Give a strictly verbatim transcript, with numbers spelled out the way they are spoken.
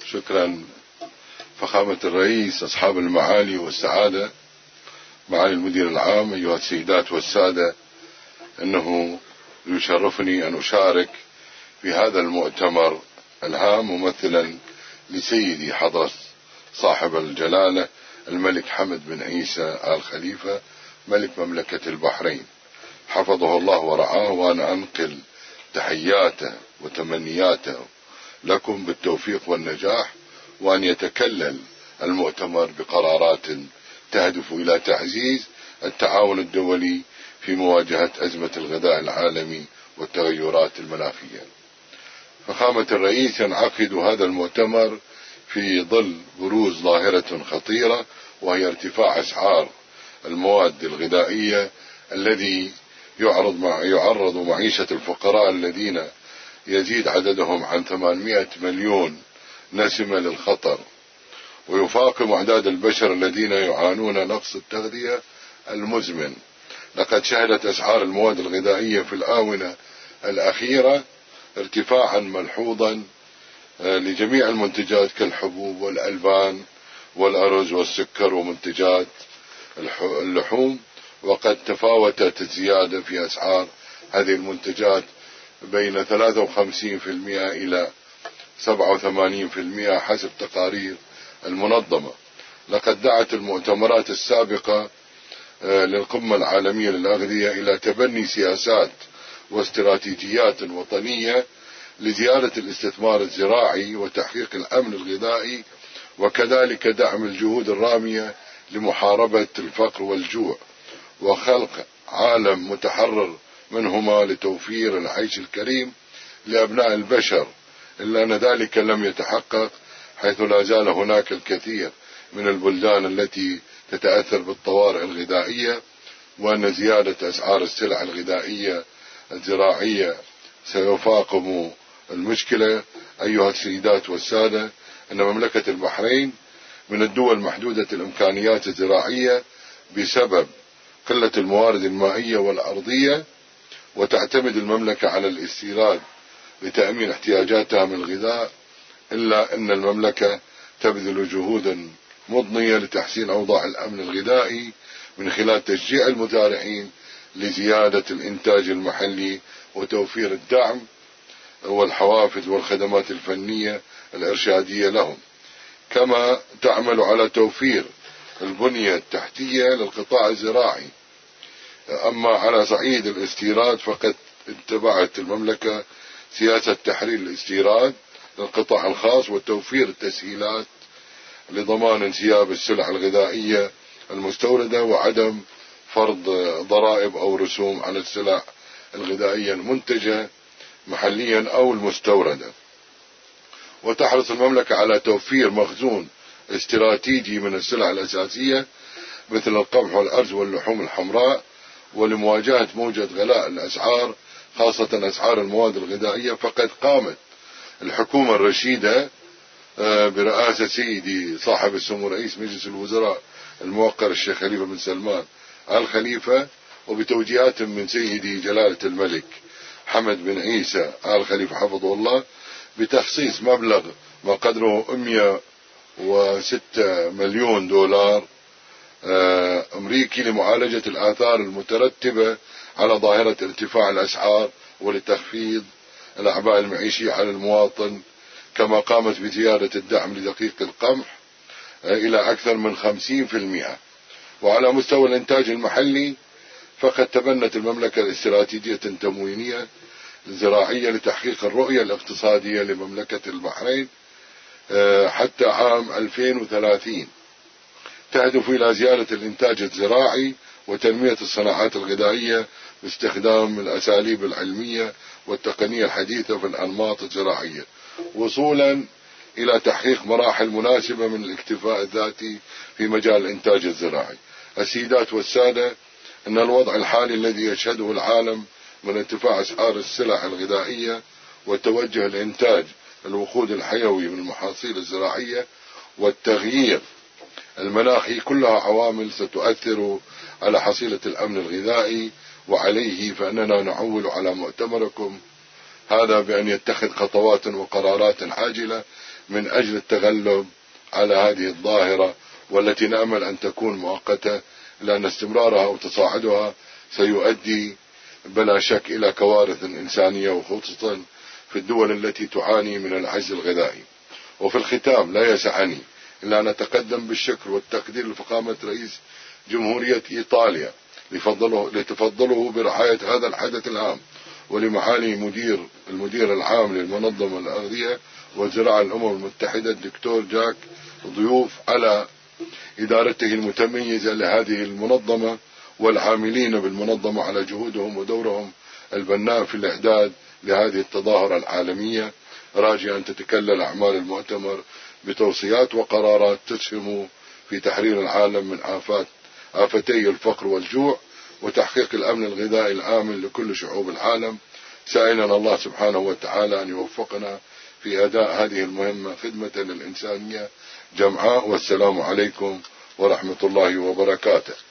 شكرا فخامة الرئيس، أصحاب المعالي والسعادة، معالي المدير العام، أيها السيدات والسادة، إنه يشرفني أن أشارك في هذا المؤتمر الهام ممثلا لسيدي حضرة صاحب الجلالة الملك حمد بن عيسى آل خليفة ملك مملكة البحرين حفظه الله ورعاه، وأنا أنقل تحياته وتمنياته لكم بالتوفيق والنجاح، وأن يتكلل المؤتمر بقرارات تهدف إلى تعزيز التعاون الدولي في مواجهة أزمة الغذاء العالمي والتغيرات المناخية. فخامة الرئيس، ينعقد هذا المؤتمر في ظل بروز ظاهرة خطيرة، وهي ارتفاع أسعار المواد الغذائية الذي يعرض مع يعرض معيشة الفقراء الذين يزيد عددهم عن ثمانمائة مليون نسمة للخطر، ويفاقم أعداد البشر الذين يعانون نقص التغذية المزمن. لقد شهدت أسعار المواد الغذائية في الآونة الأخيرة ارتفاعا ملحوظا لجميع المنتجات كالحبوب والألبان والأرز والسكر ومنتجات اللحوم، وقد تفاوتت الزيادة في أسعار هذه المنتجات بين ثلاثة وخمسين بالمئة إلى سبعة وثمانين بالمئة حسب تقارير المنظمة. لقد دعت المؤتمرات السابقة للقمة العالمية للأغذية إلى تبني سياسات واستراتيجيات وطنية لزيادة الاستثمار الزراعي وتحقيق الأمن الغذائي، وكذلك دعم الجهود الرامية لمحاربة الفقر والجوع وخلق عالم متحرر منهما لتوفير العيش الكريم لأبناء البشر، إلا أن ذلك لم يتحقق، حيث لا زال هناك الكثير من البلدان التي تتأثر بالطوارئ الغذائية، وأن زيادة أسعار السلع الغذائية الزراعية سيفاقم المشكلة. أيها السيدات والسادة، أن مملكة البحرين من الدول محدودة الإمكانيات الزراعية بسبب قلة الموارد المائية والأرضية، وتعتمد المملكة على الاستيراد لتأمين احتياجاتها من الغذاء، إلا أن المملكة تبذل جهودا مضنية لتحسين أوضاع الأمن الغذائي من خلال تشجيع المزارعين لزيادة الإنتاج المحلي وتوفير الدعم والحوافز والخدمات الفنية الإرشادية لهم، كما تعمل على توفير البنية التحتية للقطاع الزراعي. أما على صعيد الاستيراد، فقد اتبعت المملكة سياسة تحرير الاستيراد للقطاع الخاص وتوفير التسهيلات لضمان انسياب السلع الغذائية المستوردة، وعدم فرض ضرائب أو رسوم على السلع الغذائية المنتجة محليا أو المستوردة. وتحرص المملكة على توفير مخزون استراتيجي من السلع الأساسية مثل القمح والأرز واللحوم الحمراء، ولمواجهة موجة غلاء الأسعار خاصة أسعار المواد الغذائية. فقد قامت الحكومة الرشيدة برئاسة سيدي صاحب السمو رئيس مجلس الوزراء الموقر الشيخ خليفة بن سلمان آل خليفة، وبتوجيهات من سيدي جلالة الملك حمد بن عيسى آل خليفة حفظه الله، بتخصيص مبلغ ما قدره مئة وستة مليون دولار أمريكي لمعالجة الآثار المترتبة على ظاهرة ارتفاع الأسعار ولتخفيض الأعباء المعيشية على المواطن. كما قامت بزيادة الدعم لدقيق القمح إلى أكثر من خمسين بالمئة. وعلى مستوى الإنتاج المحلي، فقد تبنت المملكة الاستراتيجية تموينية زراعية لتحقيق الرؤية الاقتصادية لمملكة البحرين حتى عام ألفين وثلاثين، تهدف إلى زيادة الإنتاج الزراعي وتنمية الصناعات الغذائية باستخدام الأساليب العلمية والتقنية الحديثة في الأنماط الزراعية، وصولا إلى تحقيق مراحل مناسبة من الاكتفاء الذاتي في مجال الإنتاج الزراعي. السيدات والسادة، أن الوضع الحالي الذي يشهده العالم من ارتفاع أسعار السلع الغذائية وتوجه الإنتاج الوقود الحيوي من المحاصيل الزراعية والتغيير المناخي كلها عوامل ستؤثر على حصيلة الأمن الغذائي، وعليه فإننا نعول على مؤتمركم هذا بأن يتخذ خطوات وقرارات عاجلة من أجل التغلب على هذه الظاهرة، والتي نأمل أن تكون مؤقتة، لأن استمرارها وتصاعدها سيؤدي بلا شك إلى كوارث إنسانية، وخصوصا في الدول التي تعاني من العجز الغذائي. وفي الختام لا يسعني إلا أن أتقدم بالشكر والتقدير لفخامة رئيس جمهورية إيطاليا لفضله لتفضله برعاية هذا الحدث الهام، ولمعالي مدير المدير العام للمنظمة الأغذية والزراعة الأمم المتحدة الدكتور جاك ضيوف على إدارته المتميزة لهذه المنظمة، والعاملين بالمنظمة على جهودهم ودورهم البناء في الإعداد لهذه التظاهرة العالمية، راجيا أن تتكلل أعمال المؤتمر بتوصيات وقرارات تسهم في تحرير العالم من آفات آفتي الفقر والجوع، وتحقيق الأمن الغذائي الآمن لكل شعوب العالم، سائلا الله سبحانه وتعالى أن يوفقنا في أداء هذه المهمة خدمة للإنسانية جمعاء. والسلام عليكم ورحمة الله وبركاته.